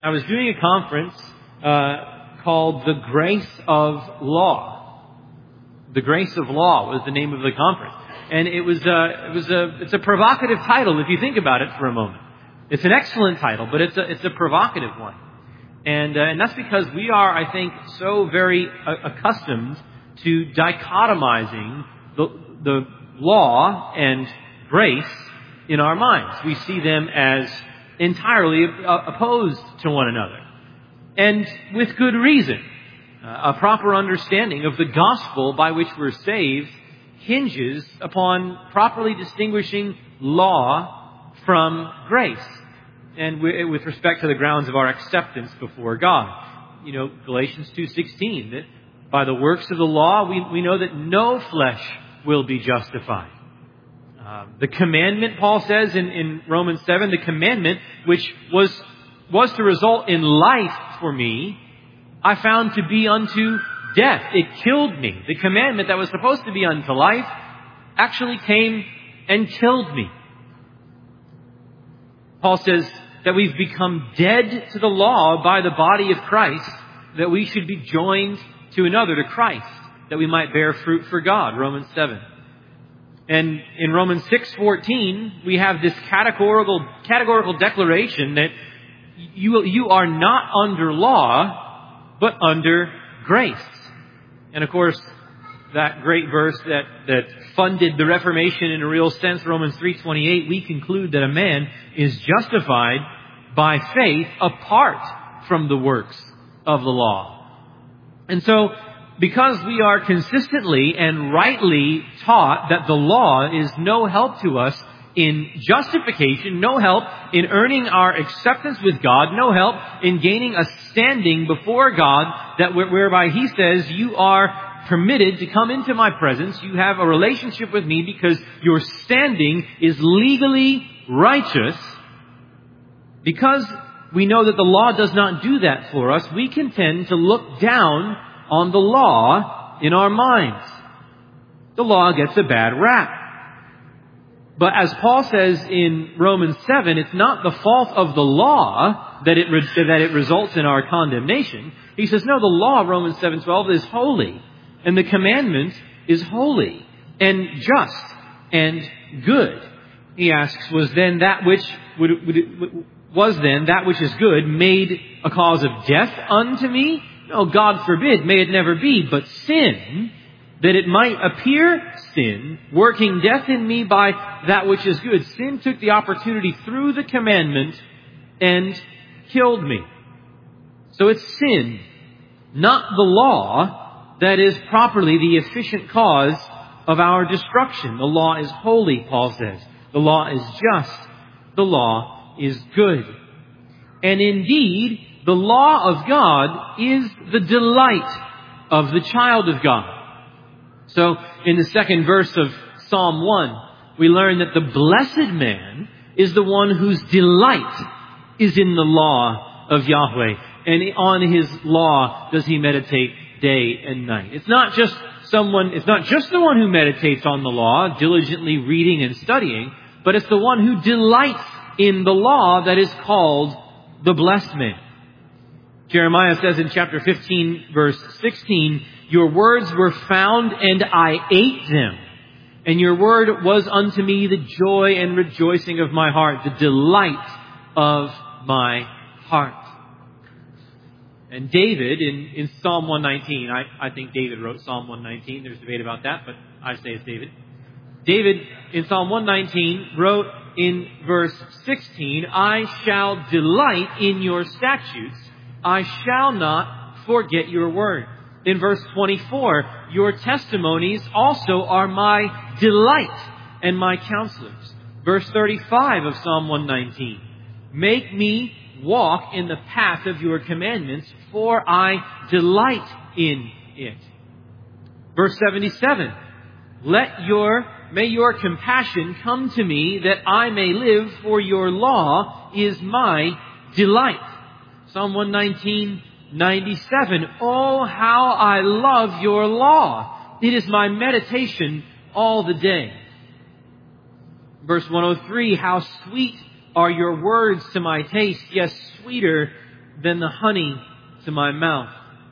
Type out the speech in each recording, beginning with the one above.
I was doing a conference called The Grace of Law. The Grace of Law was the name of the conference. And it's a provocative title if you think about it for a moment. It's an excellent title, but it's a provocative one. And that's because we are, I think, so very accustomed to dichotomizing the law and grace in our minds. We see them as entirely opposed to one another. And with good reason. A proper understanding of the gospel by which we're saved hinges upon properly distinguishing law from grace. And with respect to the grounds of our acceptance before God. You know, Galatians 2:16, that by the works of the law, we know that no flesh will be justified. The commandment, Paul says in Romans 7, the commandment which was to result in life for me, I found to be unto death. It killed me. The commandment that was supposed to be unto life actually came and killed me. Paul says that we've become dead to the law by the body of Christ, that we should be joined to another, to Christ, that we might bear fruit for God, Romans 7. And in Romans 6:14, we have this categorical declaration that you are not under law, but under grace. And of course, that great verse that funded the Reformation in a real sense, Romans 3:28, we conclude that a man is justified by faith apart from the works of the law. And so, because we are consistently and rightly taught that the law is no help to us in justification, no help in earning our acceptance with God, no help in gaining a standing before God, that whereby He says, you are permitted to come into my presence, you have a relationship with me because your standing is legally righteous. Because we know that the law does not do that for us, we can tend to look down on the law in our minds. The law gets a bad rap. But as Paul says in Romans 7, it's not the fault of the law that it results in our condemnation. He says, no, the law, Romans 7:12, is holy. And the commandment is holy and just and good. He asks, was then that which is good made a cause of death unto me? No, God forbid, may it never be. But sin, that it might appear sin, working death in me by that which is good. Sin took the opportunity through the commandment and killed me. So it's sin, not the law, that is properly the efficient cause of our destruction. The law is holy, Paul says. The law is just. The law is good. And indeed, the law of God is the delight of the child of God. So, in the second verse of Psalm 1, we learn that the blessed man is the one whose delight is in the law of Yahweh. And on His law does he meditate day and night. It's not just the one who meditates on the law, diligently reading and studying, but it's the one who delights in the law that is called the blessed man. Jeremiah says in chapter 15, verse 16, your words were found and I ate them. And your word was unto me the joy and rejoicing of my heart, the delight of my heart. And David in Psalm 119, I think David wrote Psalm 119. There's debate about that, but I say it's David. David in Psalm 119 wrote in verse 16, I shall delight in your statutes. I shall not forget your word. In verse 24, your testimonies also are my delight and my counselors. Verse 35 of Psalm 119, make me walk in the path of your commandments, for I delight in it. Verse 77, may your compassion come to me that I may live, for your law is my delight. Psalm 119:97. Oh, how I love your law. It is my meditation all the day. Verse 103, how sweet are your words to my taste, yes, sweeter than the honey to my mouth.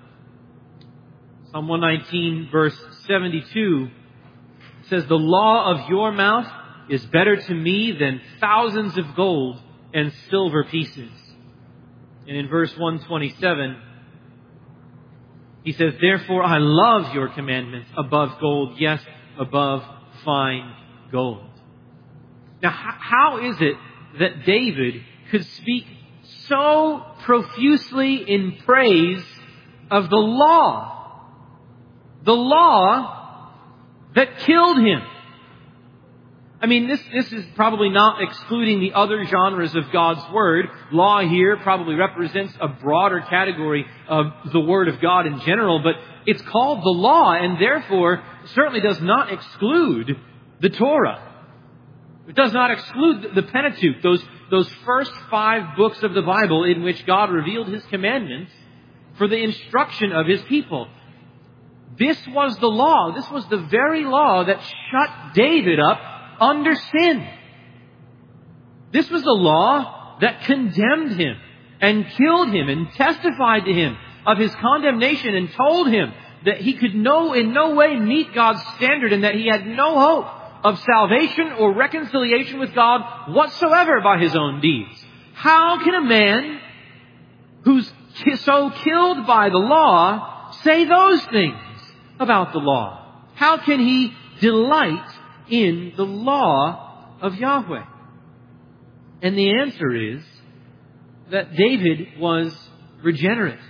Psalm 119 verse 72 says, the law of your mouth is better to me than thousands of gold and silver pieces. And in verse 127, he says, therefore I love your commandments above gold, yes, above fine gold. Now, how is it that David could speak so profusely in praise of the law? The law that killed him. I mean, this is probably not excluding the other genres of God's Word. Law here probably represents a broader category of the Word of God in general, but it's called the law and therefore certainly does not exclude the Torah. It does not exclude the Pentateuch, those first 5 books of the Bible in which God revealed His commandments for the instruction of His people. This was the law. This was the very law that shut David up under sin. This was the law that condemned him and killed him and testified to him of his condemnation and told him that he could in no way meet God's standard and that he had no hope of salvation or reconciliation with God whatsoever by his own deeds. How can a man who's so killed by the law say those things about the law? How can he delight in the law of Yahweh? And the answer is that David was regenerate.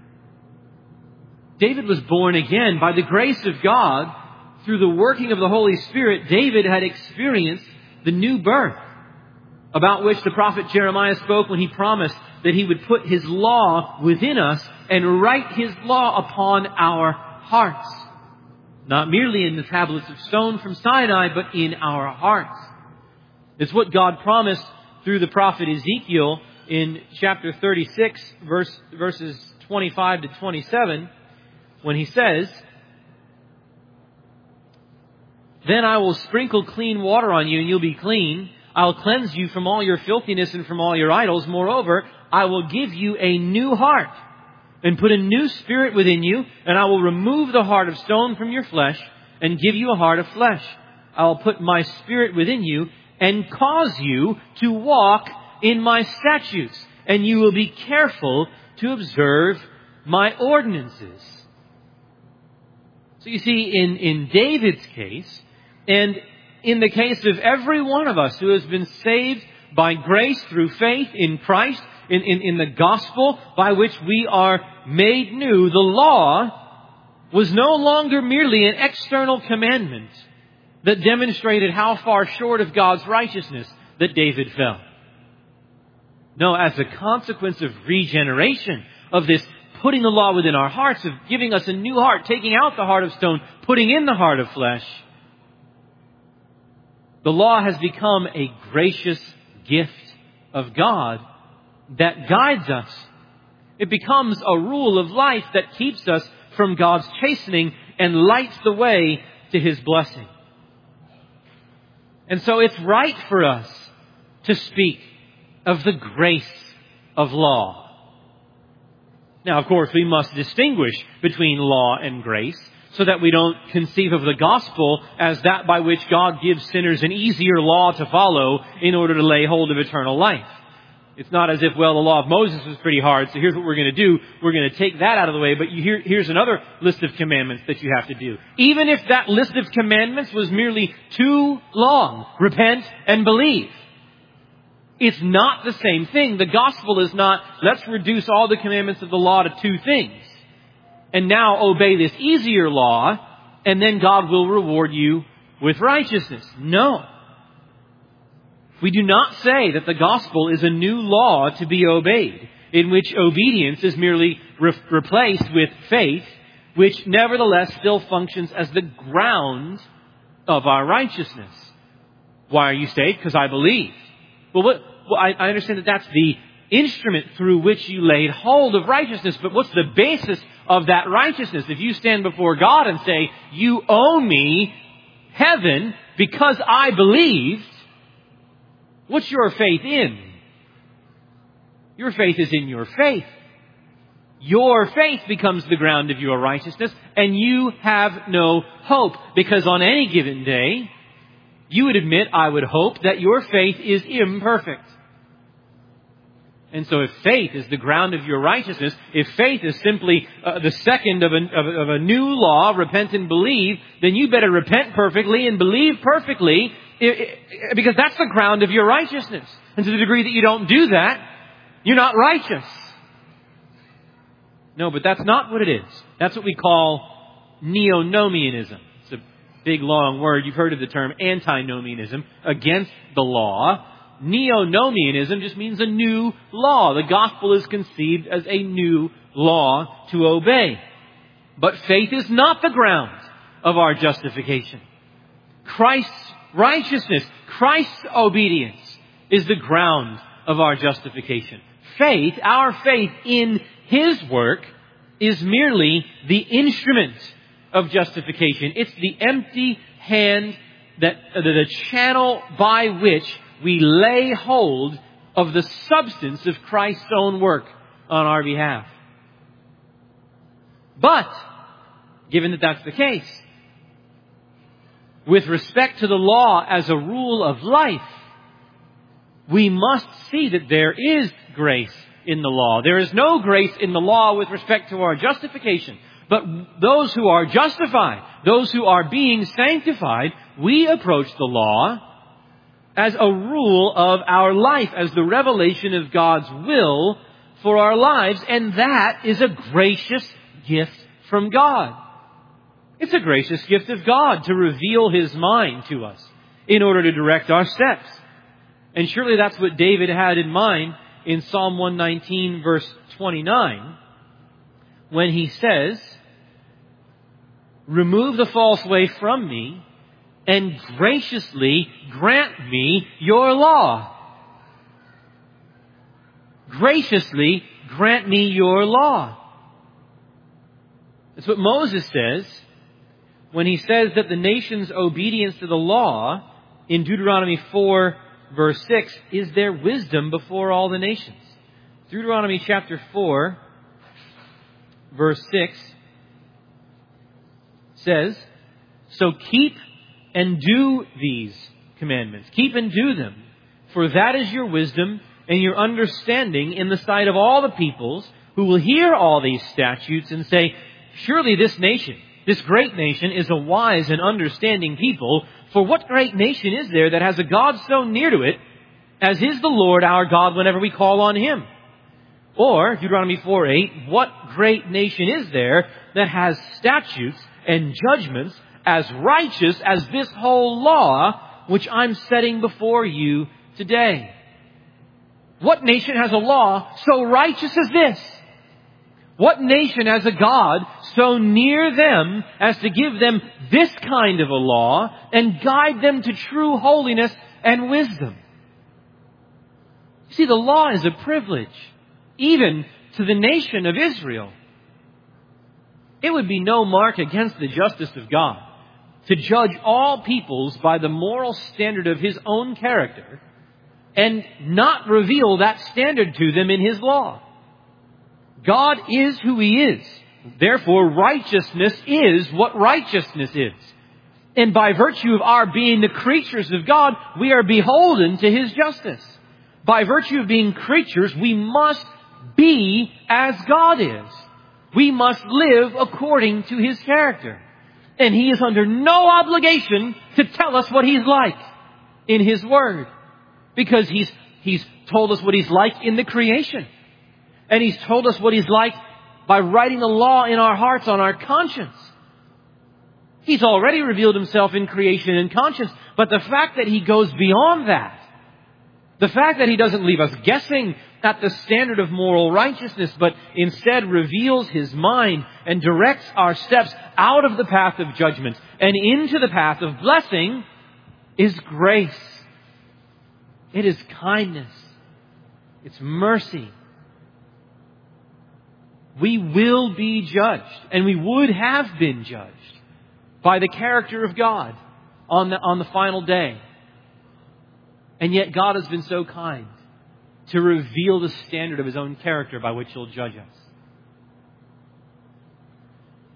David was born again by the grace of God. Through the working of the Holy Spirit, David had experienced the new birth about which the prophet Jeremiah spoke when he promised that he would put His law within us and write His law upon our hearts. Not merely in the tablets of stone from Sinai, but in our hearts. It's what God promised through the prophet Ezekiel in chapter 36, verses 25 to 27, when he says, then I will sprinkle clean water on you and you'll be clean. I'll cleanse you from all your filthiness and from all your idols. Moreover, I will give you a new heart and put a new spirit within you, and I will remove the heart of stone from your flesh and give you a heart of flesh. I will put my spirit within you and cause you to walk in my statutes, and you will be careful to observe my ordinances. So you see, in David's case, and in the case of every one of us who has been saved by grace through faith in Christ, in the gospel by which we are made new, the law was no longer merely an external commandment that demonstrated how far short of God's righteousness that David fell. No, as a consequence of regeneration, of this putting the law within our hearts, of giving us a new heart, taking out the heart of stone, putting in the heart of flesh, the law has become a gracious gift of God that guides us. It becomes a rule of life that keeps us from God's chastening and lights the way to His blessing. And so it's right for us to speak of the grace of law. Now, of course, we must distinguish between law and grace, so that we don't conceive of the gospel as that by which God gives sinners an easier law to follow in order to lay hold of eternal life. It's not as if, well, the law of Moses was pretty hard, so here's what we're going to do. We're going to take that out of the way, but here's another list of commandments that you have to do. Even if that list of commandments was merely too long, repent and believe. It's not the same thing. The gospel is not, let's reduce all the commandments of the law to 2 things. And now obey this easier law, and then God will reward you with righteousness. No. We do not say that the gospel is a new law to be obeyed, in which obedience is merely replaced with faith, which nevertheless still functions as the ground of our righteousness. Why are you saved? Because I believe. Well, I understand that that's the instrument through which you laid hold of righteousness, but what's the basis of that righteousness? If you stand before God and say, you owe me heaven because I believed, what's your faith in? Your faith is in your faith. Your faith becomes the ground of your righteousness, and you have no hope. Because on any given day, you would admit, I would hope, that your faith is imperfect. And so if faith is the ground of your righteousness, if faith is simply the second of a new law, repent and believe, then you better repent perfectly and believe perfectly, because that's the ground of your righteousness. And to the degree that you don't do that, you're not righteous. No, but that's not what it is. That's what we call neo-nomianism. It's a big, long word. You've heard of the term antinomianism, against the law. Neo-nomianism just means a new law. The gospel is conceived as a new law to obey. But faith is not the ground of our justification. Christ's righteousness, Christ's obedience is the ground of our justification. Faith, our faith in His work, is merely the instrument of justification. It's the empty hand, the channel by which we lay hold of the substance of Christ's own work on our behalf. But, given that that's the case, with respect to the law as a rule of life, we must see that there is grace in the law. There is no grace in the law with respect to our justification. But those who are justified, those who are being sanctified, we approach the law as a rule of our life, as the revelation of God's will for our lives. And that is a gracious gift from God. It's a gracious gift of God to reveal His mind to us in order to direct our steps. And surely that's what David had in mind in Psalm 119, verse 29, when he says, remove the false way from me and graciously grant me your law. Graciously grant me your law. That's what Moses says when he says that the nation's obedience to the law in Deuteronomy 4, verse 6, is their wisdom before all the nations. Deuteronomy chapter 4, verse 6 says, so keep and do these commandments. Keep and do them, for that is your wisdom and your understanding in the sight of all the peoples who will hear all these statutes and say, surely this nation, this great nation, is a wise and understanding people. For what great nation is there that has a God so near to it as is the Lord our God whenever we call on Him? Or, Deuteronomy 4:8, what great nation is there that has statutes and judgments as righteous as this whole law which I'm setting before you today? What nation has a law so righteous as this? What nation has a God so near them as to give them this kind of a law and guide them to true holiness and wisdom? You see, the law is a privilege, even to the nation of Israel. It would be no mark against the justice of God to judge all peoples by the moral standard of His own character and not reveal that standard to them in His law. God is who He is. Therefore, righteousness is what righteousness is. And by virtue of our being the creatures of God, we are beholden to His justice. By virtue of being creatures, we must be as God is. We must live according to His character. And He is under no obligation to tell us what He's like in His Word. Because He's told us what He's like in the creation. And He's told us what He's like by writing the law in our hearts on our conscience. He's already revealed Himself in creation and conscience. But the fact that He goes beyond that, the fact that He doesn't leave us guessing at the standard of moral righteousness, but instead reveals His mind and directs our steps out of the path of judgment and into the path of blessing, is grace. It is kindness. It's mercy. We will be judged, and we would have been judged by the character of God on the final day. And yet God has been so kind to reveal the standard of His own character by which He'll judge us.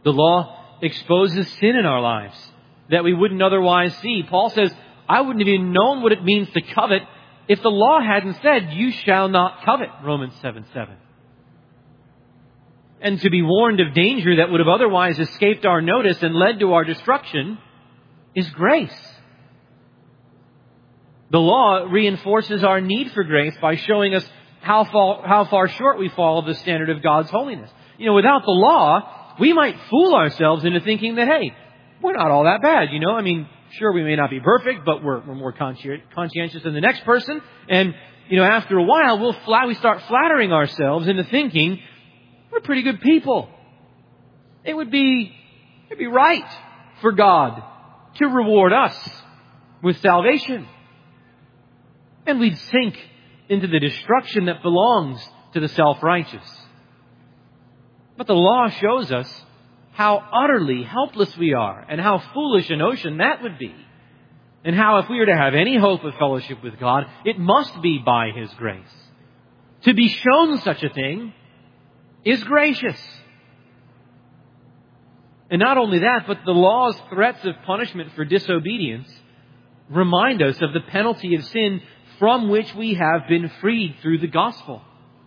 The law exposes sin in our lives that we wouldn't otherwise see. Paul says, I wouldn't have even known what it means to covet if the law hadn't said, you shall not covet, Romans 7:7. And to be warned of danger that would have otherwise escaped our notice and led to our destruction is grace. The law reinforces our need for grace by showing us how far short we fall of the standard of God's holiness. Without the law, we might fool ourselves into thinking that, hey, we're not all that bad, Sure, we may not be perfect, but we're more conscientious than the next person. And, after a while, we start flattering ourselves into thinking we're pretty good people. It'd be right for God to reward us with salvation. And we'd sink into the destruction that belongs to the self-righteous. But the law shows us how utterly helpless we are and how foolish a notion that would be. And how if we are to have any hope of fellowship with God, it must be by His grace. To be shown such a thing is gracious. And not only that, but the law's threats of punishment for disobedience remind us of the penalty of sin from which we have been freed through the gospel.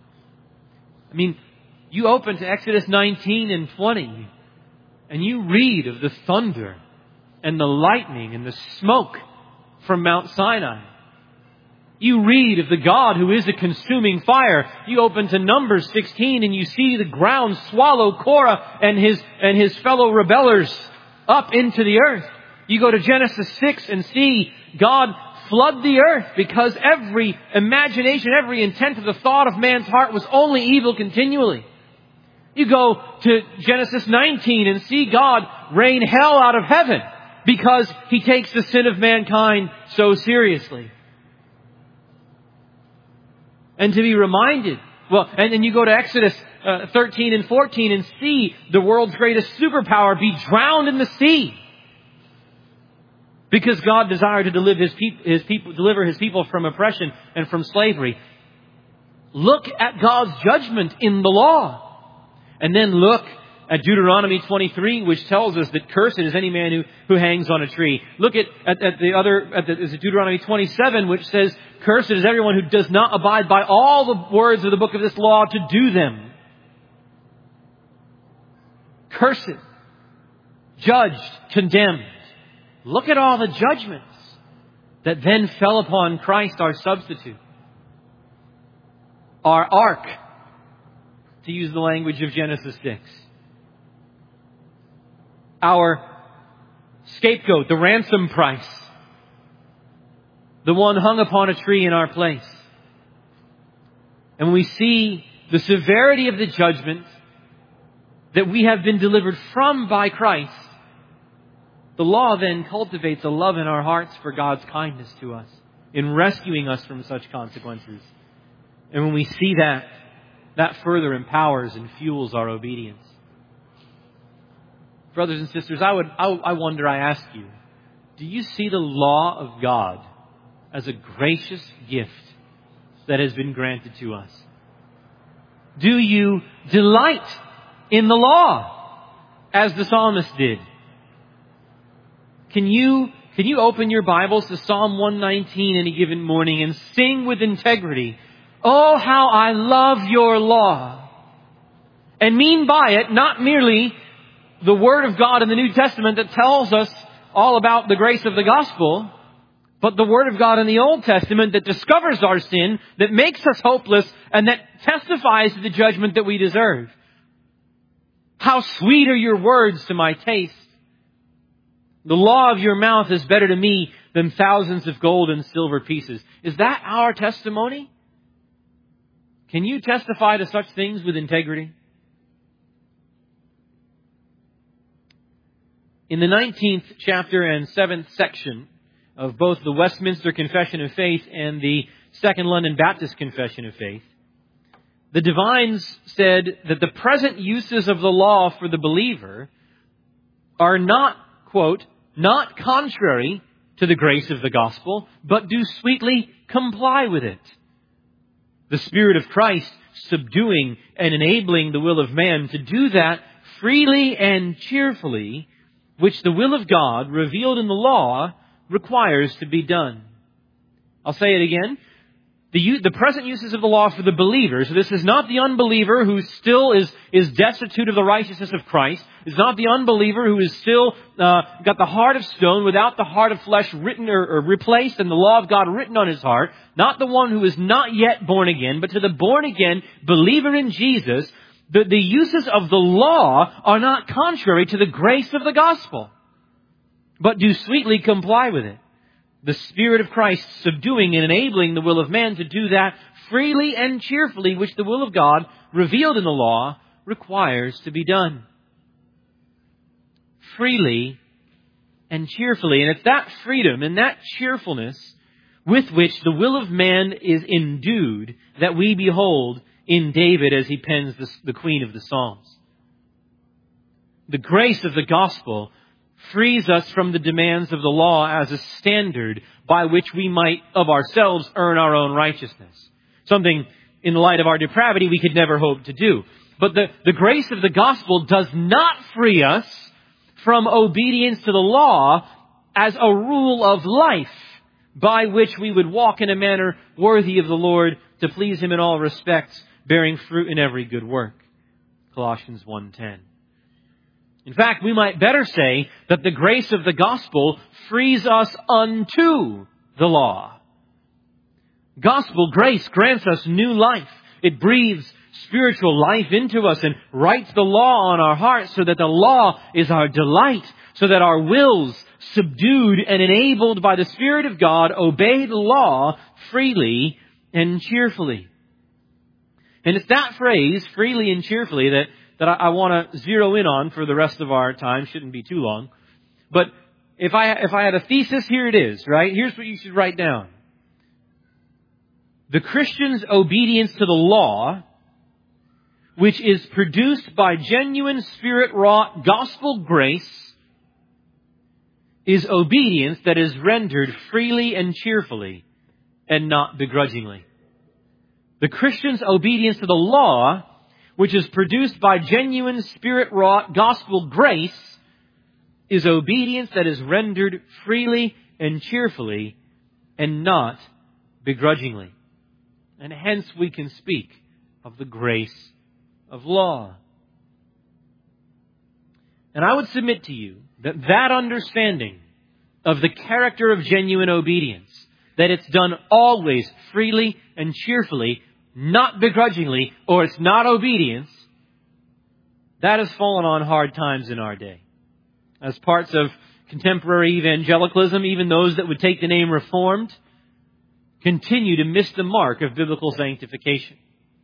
You open to Exodus 19 and 20, and you read of the thunder and the lightning and the smoke from Mount Sinai. You read of the God who is a consuming fire. You open to Numbers 16 and you see the ground swallow Korah and his fellow rebellers up into the earth. You go to Genesis 6 and see God flood the earth because every imagination, every intent of the thought of man's heart was only evil continually. You go to Genesis 19 and see God rain hell out of heaven because He takes the sin of mankind so seriously. And to be reminded, and then you go to Exodus 13 and 14 and see the world's greatest superpower be drowned in the sea. Because God desired to deliver His people from oppression and from slavery. Look at God's judgment in the law. And then look at Deuteronomy 23, which tells us that cursed is any man who hangs on a tree. Look at Deuteronomy 27, which says, cursed is everyone who does not abide by all the words of the book of this law to do them. Cursed, judged, condemned. Look at all the judgments that then fell upon Christ, our substitute. Our ark, to use the language of Genesis 6. Our scapegoat, the ransom price. The one hung upon a tree in our place. And when we see the severity of the judgment that we have been delivered from by Christ, the law then cultivates a love in our hearts for God's kindness to us in rescuing us from such consequences. And when we see that further empowers and fuels our obedience. Brothers and sisters, I ask you, do you see the law of God as a gracious gift that has been granted to us? Do you delight in the law as the psalmist did? Can you open your Bibles to Psalm 119 any given morning and sing with integrity, "Oh, how I love your law," and mean by it not merely the Word of God in the New Testament that tells us all about the grace of the gospel, but the Word of God in the Old Testament that discovers our sin, that makes us hopeless, and that testifies to the judgment that we deserve. How sweet are your words to my taste. The law of your mouth is better to me than thousands of gold and silver pieces. Is that our testimony? Can you testify to such things with integrity? In the 19th chapter and 7th section of both the Westminster Confession of Faith and the Second London Baptist Confession of Faith, the divines said that the present uses of the law for the believer are not, quote, not contrary to the grace of the gospel, but do sweetly comply with it. The Spirit of Christ subduing and enabling the will of man to do that freely and cheerfully, which the will of God revealed in the law requires to be done. I'll say it again. The present uses of the law for the believer. So this is not the unbeliever who still is destitute of the righteousness of Christ. It's not the unbeliever who is still got the heart of stone without the heart of flesh written or replaced and the law of God written on his heart. Not the one who is not yet born again, but to the born again believer in Jesus, the uses of the law are not contrary to the grace of the gospel, but do sweetly comply with it. The Spirit of Christ subduing and enabling the will of man to do that freely and cheerfully, which the will of God, revealed in the law, requires to be done. Freely and cheerfully. And it's that freedom and that cheerfulness with which the will of man is endued that we behold in David as he pens the Queen of the Psalms. The grace of the gospel frees us from the demands of the law as a standard by which we might of ourselves earn our own righteousness. Something in the light of our depravity we could never hope to do. But the grace of the gospel does not free us from obedience to the law as a rule of life by which we would walk in a manner worthy of the Lord to please Him in all respects, bearing fruit in every good work. Colossians 1:10. In fact, we might better say that the grace of the gospel frees us unto the law. Gospel grace grants us new life. It breathes spiritual life into us and writes the law on our hearts so that the law is our delight, so that our wills, subdued and enabled by the Spirit of God, obey the law freely and cheerfully. And it's that phrase, freely and cheerfully, that I want to zero in on for the rest of our time. Shouldn't be too long. But if I had a thesis, here it is, right? Here's what you should write down. The Christian's obedience to the law, which is produced by genuine Spirit-wrought gospel grace, is obedience that is rendered freely and cheerfully and not begrudgingly. The Christian's obedience to the law, which is produced by genuine Spirit-wrought gospel grace, is obedience that is rendered freely and cheerfully and not begrudgingly. And hence we can speak of the grace of law. And I would submit to you that understanding of the character of genuine obedience, that it's done always freely and cheerfully, not begrudgingly, or it's not obedience, that has fallen on hard times in our day. As parts of contemporary evangelicalism, even those that would take the name Reformed, continue to miss the mark of biblical sanctification.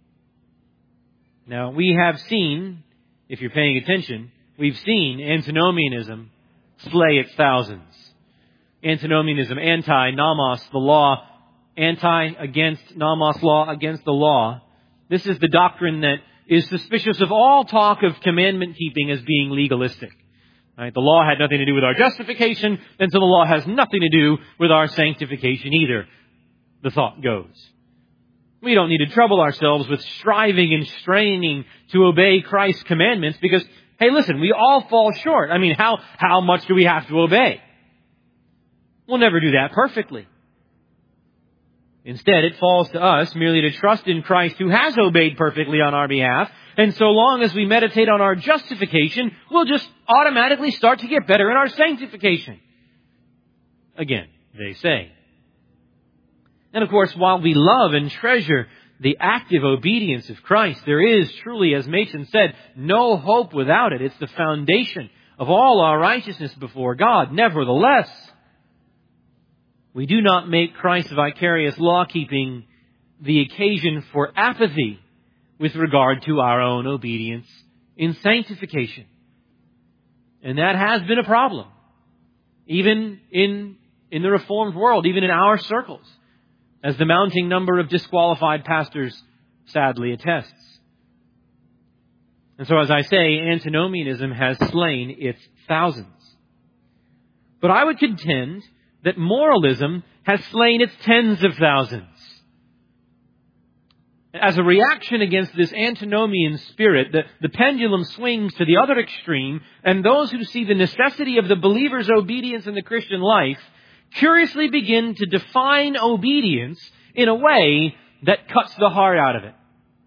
Now, we have seen, if you're paying attention, we've seen antinomianism slay its thousands. Antinomianism, anti-nomos, the law, against nomos, law against the law. This is the doctrine that is suspicious of all talk of commandment keeping as being legalistic. Right? The law had nothing to do with our justification, and so the law has nothing to do with our sanctification either, the thought goes. We don't need to trouble ourselves with striving and straining to obey Christ's commandments because, hey, listen, we all fall short. I mean, how much do we have to obey? We'll never do that perfectly. Instead, it falls to us merely to trust in Christ who has obeyed perfectly on our behalf. And so long as we meditate on our justification, we'll just automatically start to get better in our sanctification. Again, they say. And of course, while we love and treasure the active obedience of Christ, there is truly, as Machen said, no hope without it. It's the foundation of all our righteousness before God. Nevertheless, we do not make Christ's vicarious law-keeping the occasion for apathy with regard to our own obedience in sanctification. And that has been a problem, even in the Reformed world, even in our circles, as the mounting number of disqualified pastors sadly attests. And so, as I say, antinomianism has slain its thousands. But I would contend that moralism has slain its tens of thousands. As a reaction against this antinomian spirit, the pendulum swings to the other extreme, and those who see the necessity of the believer's obedience in the Christian life curiously begin to define obedience in a way that cuts the heart out of it.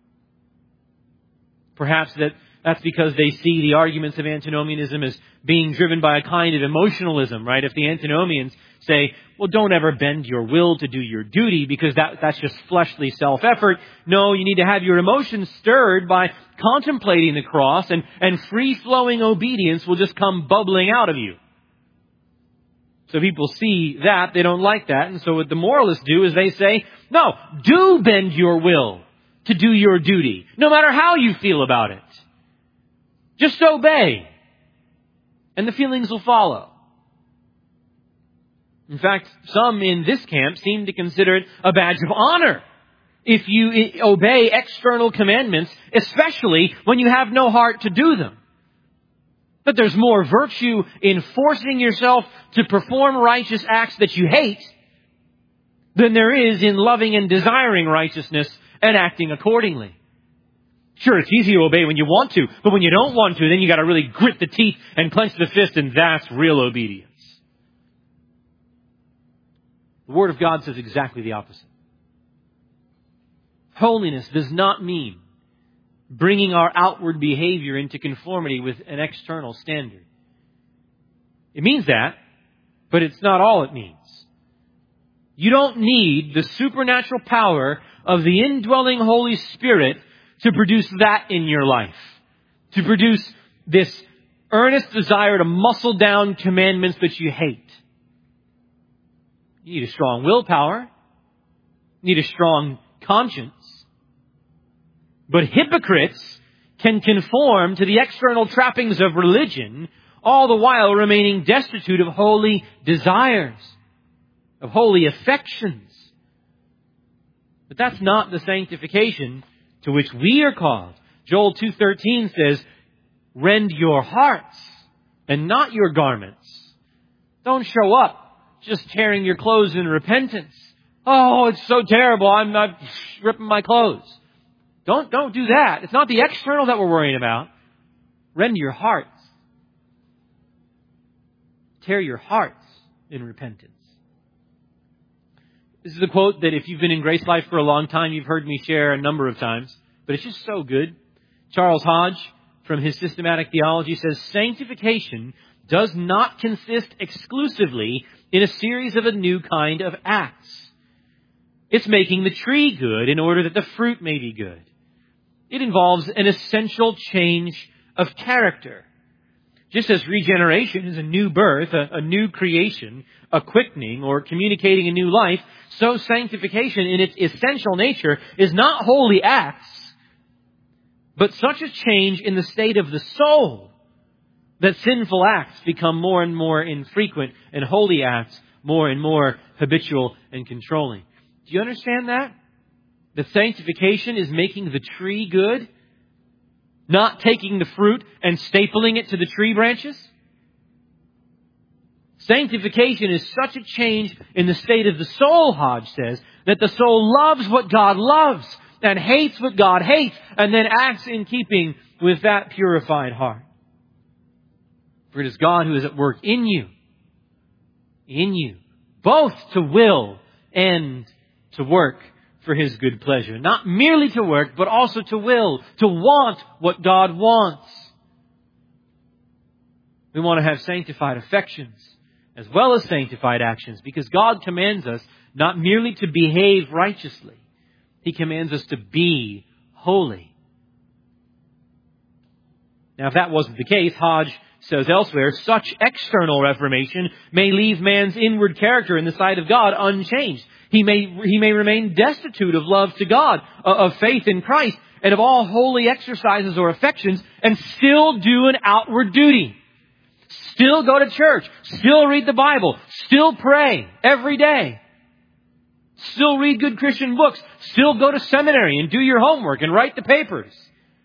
Perhaps that's because they see the arguments of antinomianism as being driven by a kind of emotionalism, right? If the antinomians say, well, don't ever bend your will to do your duty because that's just fleshly self-effort. No, you need to have your emotions stirred by contemplating the cross, and free-flowing obedience will just come bubbling out of you. So people see that, they don't like that, and so what the moralists do is they say, no, do bend your will to do your duty, no matter how you feel about it. Just obey, and the feelings will follow. In fact, some in this camp seem to consider it a badge of honor if you obey external commandments, especially when you have no heart to do them. That there's more virtue in forcing yourself to perform righteous acts that you hate than there is in loving and desiring righteousness and acting accordingly. Sure, it's easy to obey when you want to, but when you don't want to, then you got to really grit the teeth and clench the fist, and that's real obedience. The Word of God says exactly the opposite. Holiness does not mean bringing our outward behavior into conformity with an external standard. It means that, but it's not all it means. You don't need the supernatural power of the indwelling Holy Spirit to produce that in your life. To produce this earnest desire to muscle down commandments that you hate. You need a strong willpower. You need a strong conscience. But hypocrites can conform to the external trappings of religion, all the while remaining destitute of holy desires, of holy affections. But that's not the sanctification to which we are called. Joel 2:13 says, rend your hearts and not your garments. Don't show up just tearing your clothes in repentance. Oh, it's so terrible. I'm ripping my clothes. Don't do that. It's not the external that we're worrying about. Rend your hearts. Tear your hearts in repentance. This is a quote that if you've been in Grace Life for a long time, you've heard me share a number of times, but it's just so good. Charles Hodge, from his Systematic Theology, says, sanctification does not consist exclusively in a series of a new kind of acts. It's making the tree good in order that the fruit may be good. It involves an essential change of character. Just as regeneration is a new birth, a new creation, a quickening, or communicating a new life, so sanctification in its essential nature is not holy acts, but such a change in the state of the soul that sinful acts become more and more infrequent and holy acts more and more habitual and controlling. Do you understand that? That sanctification is making the tree good, not taking the fruit and stapling it to the tree branches. Sanctification is such a change in the state of the soul, Hodge says, that the soul loves what God loves and hates what God hates, and then acts in keeping with that purified heart. For it is God who is at work in you, both to will and to work for His good pleasure. Not merely to work, but also to will, to want what God wants. We want to have sanctified affections as well as sanctified actions, because God commands us not merely to behave righteously. He commands us to be holy. Now, if that wasn't the case, Hodge says elsewhere, such external reformation may leave man's inward character in the sight of God unchanged. He may remain destitute of love to God, of faith in Christ, and of all holy exercises or affections, and still do an outward duty. Still go to church. Still read the Bible. Still pray every day. Still read good Christian books. Still go to seminary and do your homework and write the papers.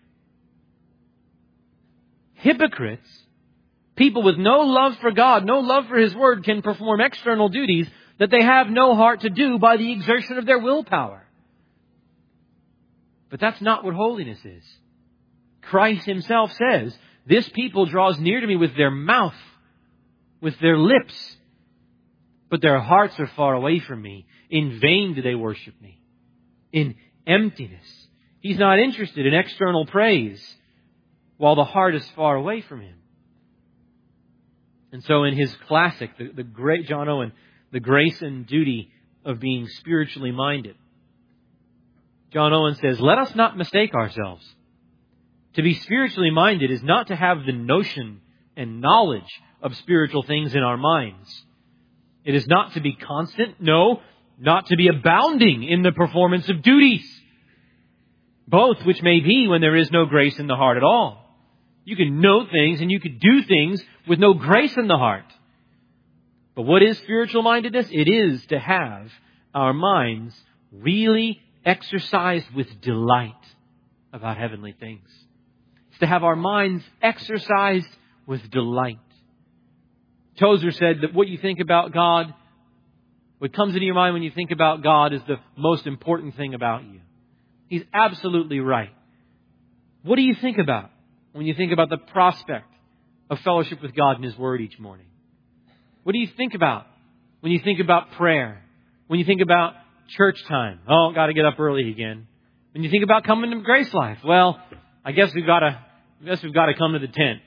Hypocrites, people with no love for God, no love for His Word, can perform external duties that they have no heart to do by the exertion of their willpower. But that's not what holiness is. Christ Himself says, this people draws near to me with their mouth, with their lips, but their hearts are far away from me. In vain do they worship me. In emptiness. He's not interested in external praise while the heart is far away from Him. And so in his classic, the great John Owen, The Grace and Duty of Being Spiritually Minded, John Owen says, let us not mistake ourselves. To be spiritually minded is not to have the notion and knowledge of spiritual things in our minds. It is not to be constant, no, not to be abounding in the performance of duties. Both which may be when there is no grace in the heart at all. You can know things and you could do things with no grace in the heart. But what is spiritual mindedness? It is to have our minds really exercised with delight about heavenly things. It's to have our minds exercised with delight. Tozer said that what you think about God, what comes into your mind when you think about God is the most important thing about you. He's absolutely right. What do you think about when you think about the prospect of fellowship with God in His Word each morning? What do you think about when you think about prayer? When you think about church time? Oh, got to get up early again. When you think about coming to Grace Life? Well, I guess we've got to come to the tent.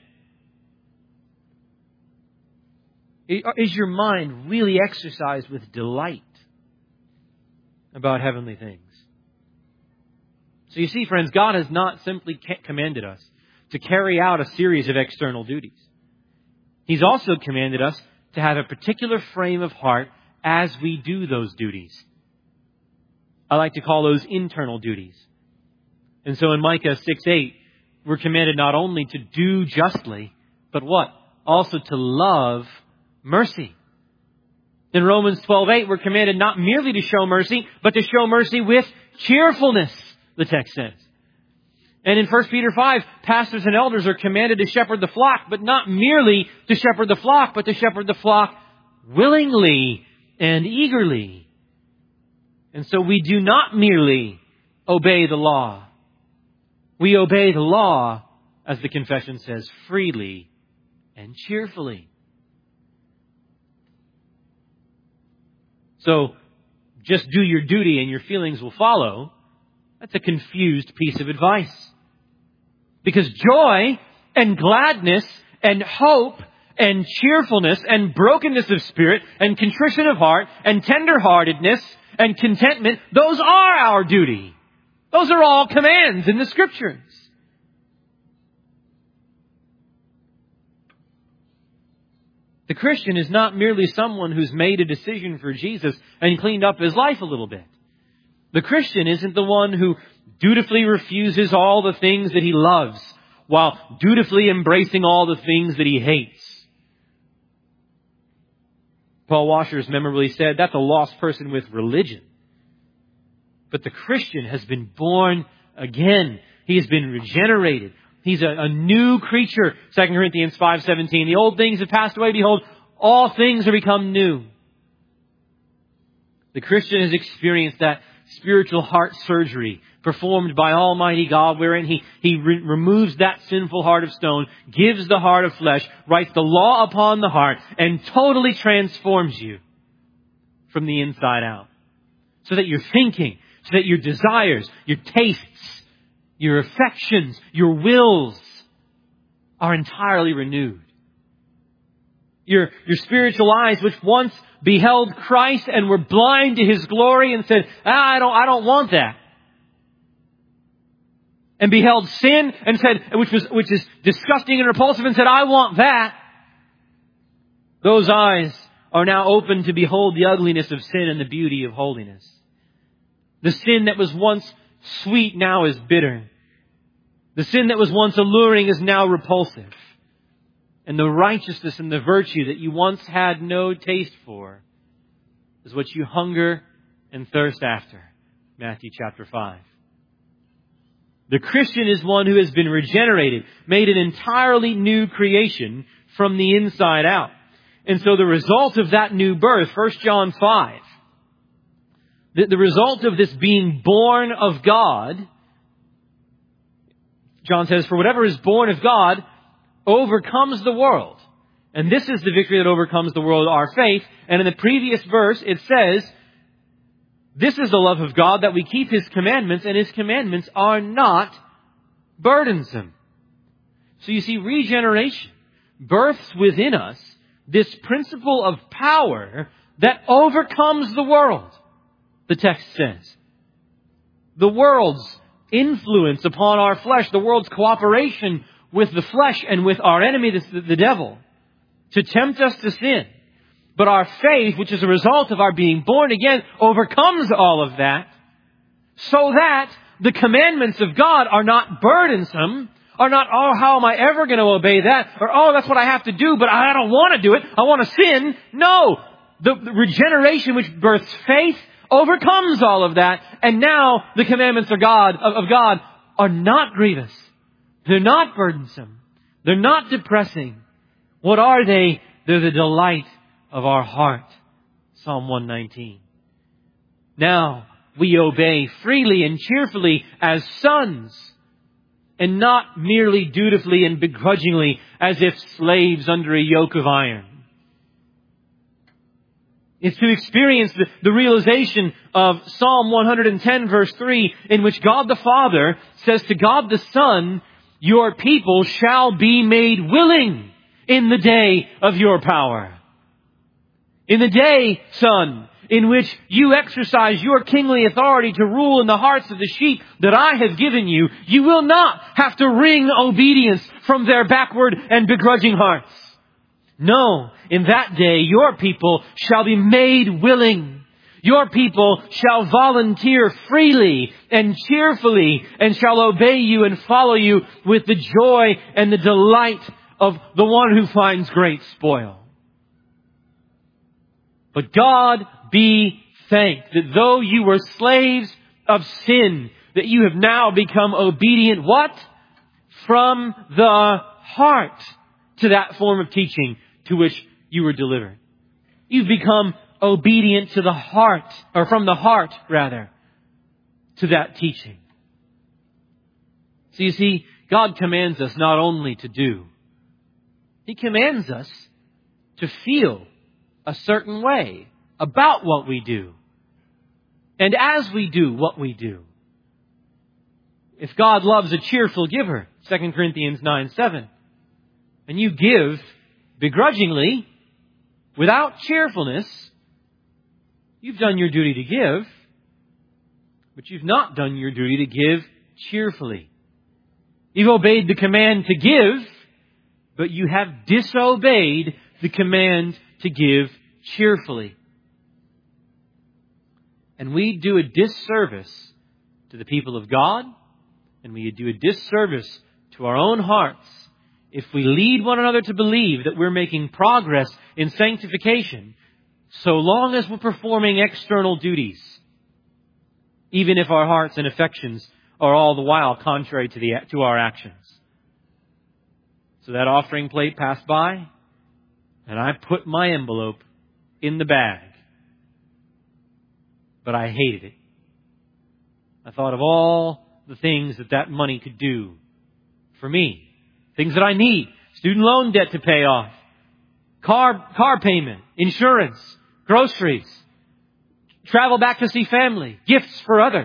Is your mind really exercised with delight about heavenly things? So you see, friends, God has not simply commanded us to carry out a series of external duties. He's also commanded us to have a particular frame of heart as we do those duties. I like to call those internal duties. And so in Micah 6:8, we're commanded not only to do justly, but what? Also to love mercy. In Romans 12:8, we're commanded not merely to show mercy, but to show mercy with cheerfulness, the text says. And in 1 Peter 5, pastors and elders are commanded to shepherd the flock, but not merely to shepherd the flock, but to shepherd the flock willingly and eagerly. And so we do not merely obey the law. We obey the law, as the confession says, freely and cheerfully. So, just do your duty and your feelings will follow. That's a confused piece of advice. Because joy and gladness and hope and cheerfulness and brokenness of spirit and contrition of heart and tenderheartedness and contentment, those are our duty. Those are all commands in the Scriptures. The Christian is not merely someone who's made a decision for Jesus and cleaned up his life a little bit. The Christian isn't the one who dutifully refuses all the things that he loves while dutifully embracing all the things that he hates. Paul Washer's memorably said, that's a lost person with religion. But the Christian has been born again. He has been regenerated. He's a new creature. 2 Corinthians 5:17. The old things have passed away. Behold, all things are become new. The Christian has experienced that spiritual heart surgery performed by Almighty God, wherein He removes that sinful heart of stone, gives the heart of flesh, writes the law upon the heart, and totally transforms you from the inside out. So that your thinking, so that your desires, your tastes, your affections, your wills are entirely renewed. Your spiritual eyes, which once beheld Christ and were blind to His glory and said, I don't want that. And beheld sin and said, which is disgusting and repulsive, and said, I want that. Those eyes are now open to behold the ugliness of sin and the beauty of holiness. The sin that was once sweet now is bitter. The sin that was once alluring is now repulsive. And the righteousness and the virtue that you once had no taste for is what you hunger and thirst after. Matthew chapter 5. The Christian is one who has been regenerated, made an entirely new creation from the inside out. And so the result of that new birth, 1 John 5, the result of this being born of God John says, "For whatever is born of God overcomes the world. And this is the victory that overcomes the world, our faith." And in the previous verse, it says, "This is the love of God, that we keep His commandments, and His commandments are not burdensome." So you see, regeneration births within us this principle of power that overcomes the world, the text says. The world's influence upon our flesh, the world's cooperation with the flesh and with our enemy, the devil, to tempt us to sin. But our faith, which is a result of our being born again, overcomes all of that, so that the commandments of God are not burdensome, are not, "Oh, how am I ever going to obey that?" Or, "Oh, that's what I have to do, but I don't want to do it. I want to sin." No! The regeneration which births faith overcomes all of that. And now the commandments of God are not grievous. They're not burdensome. They're not depressing. What are they? They're the delight of our heart. Psalm 119. Now we obey freely and cheerfully as sons, and not merely dutifully and begrudgingly as if slaves under a yoke of iron. It's to experience the realization of Psalm 110 verse 3, in which God the Father says to God the Son, "Your people shall be made willing in the day of your power." In the day, Son, in which you exercise your kingly authority to rule in the hearts of the sheep that I have given you, you will not have to wring obedience from their backward and begrudging hearts. No, in that day your people shall be made willing. Your people shall volunteer freely and cheerfully, and shall obey you and follow you with the joy and the delight of the one who finds great spoil. But God be thanked that though you were slaves of sin, that you have now become obedient, what? From the heart to that form of teaching to which you were delivered. You've become obedient to the heart, or from the heart, rather, to that teaching. So you see, God commands us not only to do, He commands us to feel a certain way about what we do. And as we do what we do. If God loves a cheerful giver, 2 Corinthians 9:7, and you give begrudgingly, without cheerfulness, you've done your duty to give, but you've not done your duty to give cheerfully. You've obeyed the command to give, but you have disobeyed the command to give cheerfully. And we do a disservice to the people of God, and we do a disservice to our own hearts if we lead one another to believe that we're making progress in sanctification so long as we're performing external duties, even if our hearts and affections are all the while contrary to our actions. So that offering plate passed by, and I put my envelope in the bag. But I hated it. I thought of all the things that money could do for me. Things that I need. Student loan debt to pay off. Car payment. Insurance. Groceries. Travel back to see family. Gifts for others.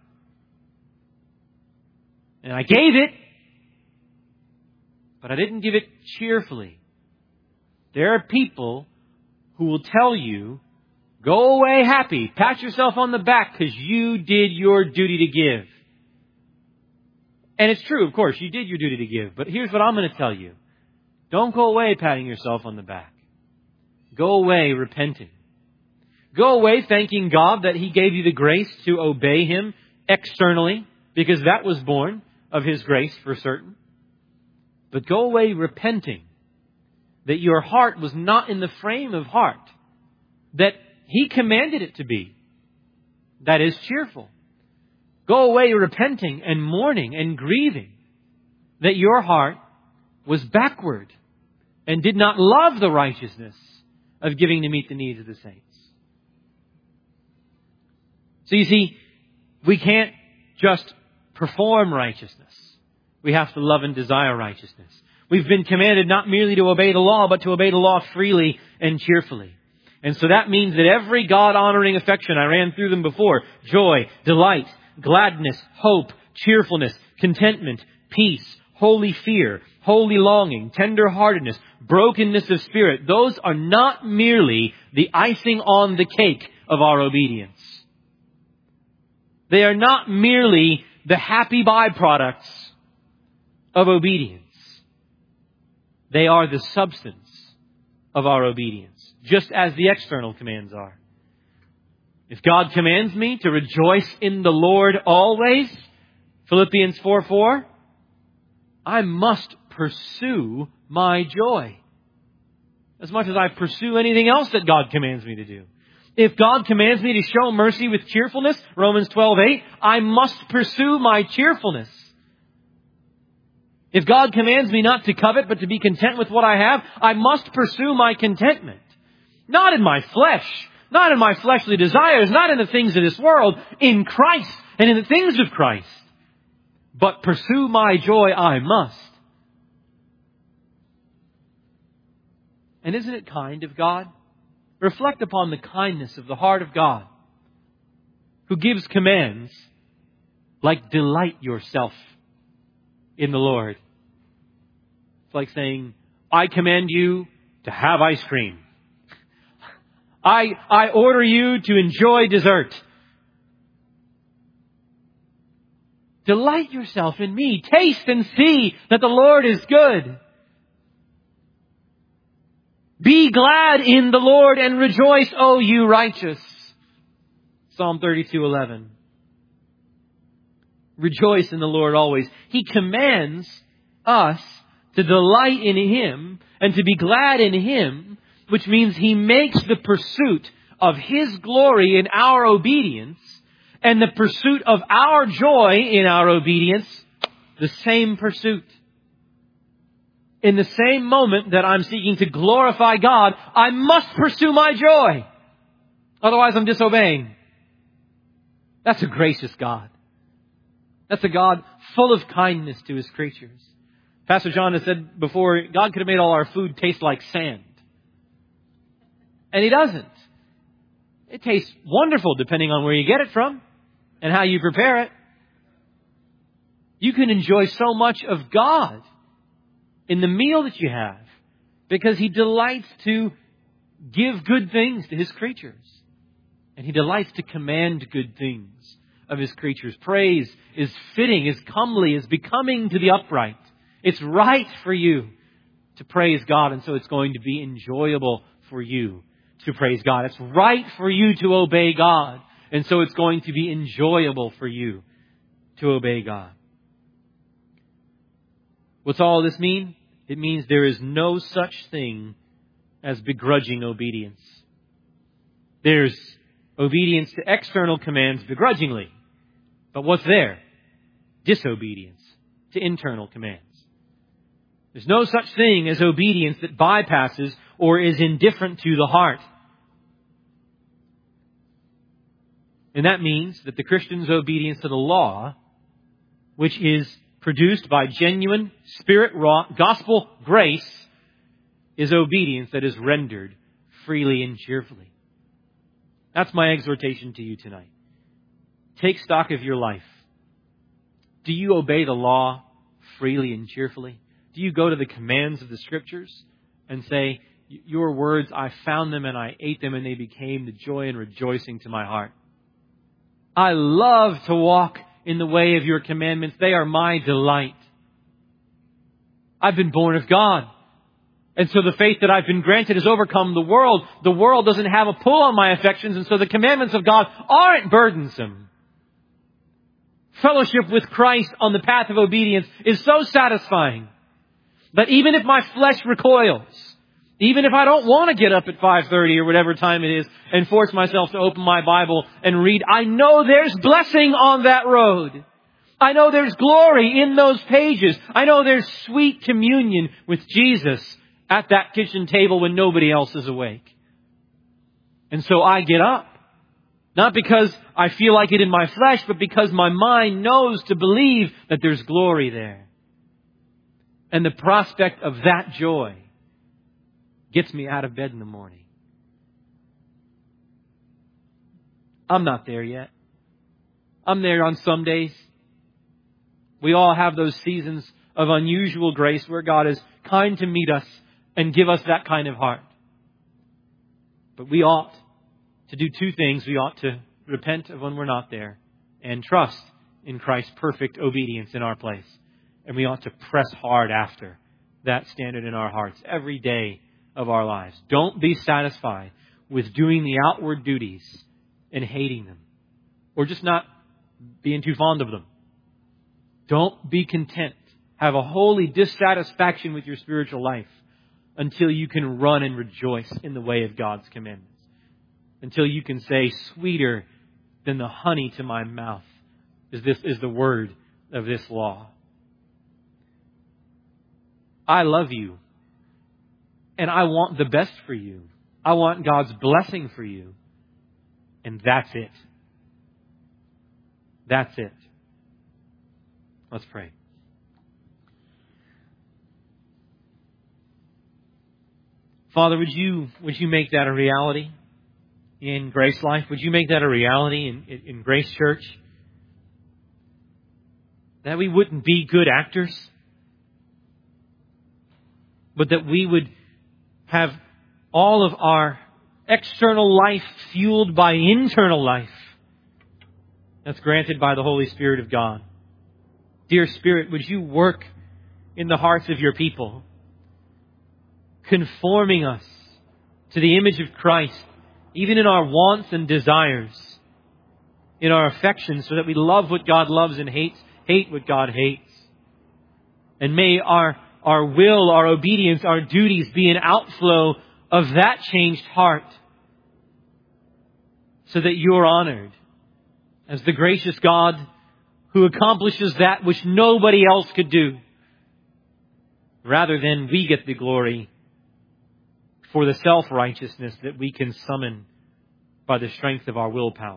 And I gave it. But I didn't give it cheerfully. There are people who will tell you, "Go away happy. Pat yourself on the back because you did your duty to give." And it's true, of course, you did your duty to give. But here's what I'm going to tell you. Don't go away patting yourself on the back. Go away repenting. Go away thanking God that He gave you the grace to obey Him externally, because that was born of His grace for certain. But go away repenting that your heart was not in the frame of heart that He commanded it to be. That is cheerful. Go away repenting and mourning and grieving that your heart was backward and did not love the righteousness of giving to meet the needs of the saints. So you see, we can't just perform righteousness. we have to love and desire righteousness. We've been commanded not merely to obey the law, but to obey the law freely and cheerfully. And so that means that every God-honoring affection, I ran through them before, joy, delight, gladness, hope, cheerfulness, contentment, peace, holy fear, holy longing, tender-heartedness, brokenness of spirit, those are not merely the icing on the cake of our obedience. They are not merely the happy byproducts of obedience. They are the substance of our obedience, just as the external commands are. If God commands me to rejoice in the Lord always, Philippians 4:4, I must pursue my joy as much as I pursue anything else that God commands me to do. If God commands me to show mercy with cheerfulness, Romans 12:8, I must pursue my cheerfulness. If God commands me not to covet, but to be content with what I have, I must pursue my contentment. Not in my flesh, not in my fleshly desires, not in the things of this world, in Christ and in the things of Christ. But pursue my joy I must. And isn't it kind of God? Reflect upon the kindness of the heart of God, who gives commands like delight yourself in the Lord. It's like saying, I command you to have ice cream. I order you to enjoy dessert. Delight yourself in me. Taste and see that the Lord is good. Be glad in the Lord and rejoice, O you righteous. Psalm 32:11. Rejoice in the Lord always. He commands us to delight in Him and to be glad in Him, which means He makes the pursuit of His glory in our obedience and the pursuit of our joy in our obedience the same pursuit. In the same moment that I'm seeking to glorify God, I must pursue my joy. Otherwise I'm disobeying. That's a gracious God. That's a God full of kindness to His creatures. Pastor John has said before, God could have made all our food taste like sand. And He doesn't. It tastes wonderful depending on where you get it from and how you prepare it. You can enjoy so much of God in the meal that you have because He delights to give good things to His creatures. And He delights to command good things of His creatures. Praise is fitting, is comely, is becoming to the upright. It's right for you to praise God, and so it's going to be enjoyable for you to praise God. It's right for you to obey God, and so it's going to be enjoyable for you to obey God. What's all this mean? It means there is no such thing as begrudging obedience. There's obedience to external commands begrudgingly. But what's there? Disobedience to internal commands. There's no such thing as obedience that bypasses or is indifferent to the heart. And that means that the Christian's obedience to the law, which is produced by genuine, spirit-wrought, gospel grace, is obedience that is rendered freely and cheerfully. That's my exhortation to you tonight. Take stock of your life. Do you obey the law freely and cheerfully? Do you go to the commands of the Scriptures and say, your words, I found them and I ate them and they became the joy and rejoicing to my heart. I love to walk in the way of your commandments. They are my delight. I've been born of God. And so the faith that I've been granted has overcome the world. The world doesn't have a pull on my affections, and so the commandments of God aren't burdensome. Fellowship with Christ on the path of obedience is so satisfying that even if my flesh recoils, even if I don't want to get up at 5:30 or whatever time it is and force myself to open my Bible and read, I know there's blessing on that road. I know there's glory in those pages. I know there's sweet communion with Jesus at that kitchen table when nobody else is awake. And so I get up. Not because I feel like it in my flesh, but because my mind knows to believe that there's glory there. And the prospect of that joy gets me out of bed in the morning. I'm not there yet. I'm there on some days. We all have those seasons of unusual grace where God is kind to meet us and give us that kind of heart. But we ought to do two things. We ought to repent of when we're not there and trust in Christ's perfect obedience in our place. And we ought to press hard after that standard in our hearts every day of our lives. Don't be satisfied with doing the outward duties and hating them, or just not being too fond of them. Don't be content. Have a holy dissatisfaction with your spiritual life until you can run and rejoice in the way of God's commandments. Until you can say, sweeter than the honey to my mouth is the word of this law. I love you, and I want the best for you. I want God's blessing for you. And that's it. That's it. Let's pray. Father, would you make that a reality in Grace Life? Would you make that a reality in Grace Church? That we wouldn't be good actors, but that we would have all of our external life fueled by internal life that's granted by the Holy Spirit of God. Dear Spirit, would you work in the hearts of your people, conforming us to the image of Christ, even in our wants and desires, in our affections, so that we love what God loves and hate what God hates. And may our will, our obedience, our duties be an outflow of that changed heart, so that you're honored as the gracious God who accomplishes that which nobody else could do, rather than we get the glory for the self-righteousness that we can summon by the strength of our willpower.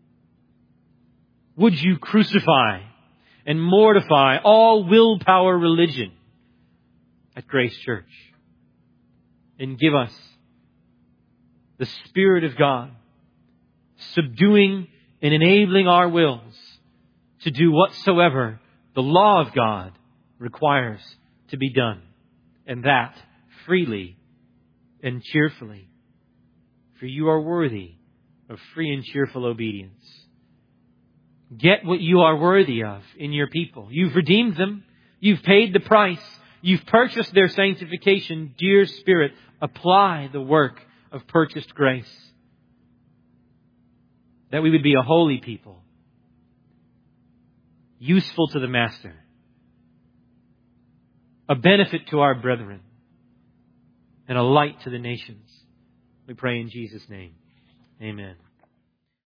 Would you crucify and mortify all willpower religion at Grace Church, and give us the Spirit of God, subduing and enabling our wills to do whatsoever the law of God requires to be done, and that freely and cheerfully. For you are worthy of free and cheerful obedience. Get what you are worthy of in your people. You've redeemed them. You've paid the price. You've purchased their sanctification. Dear Spirit, apply the work of purchased grace, that we would be a holy people, useful to the Master, a benefit to our brethren, and a light to the nations. We pray in Jesus' name. Amen.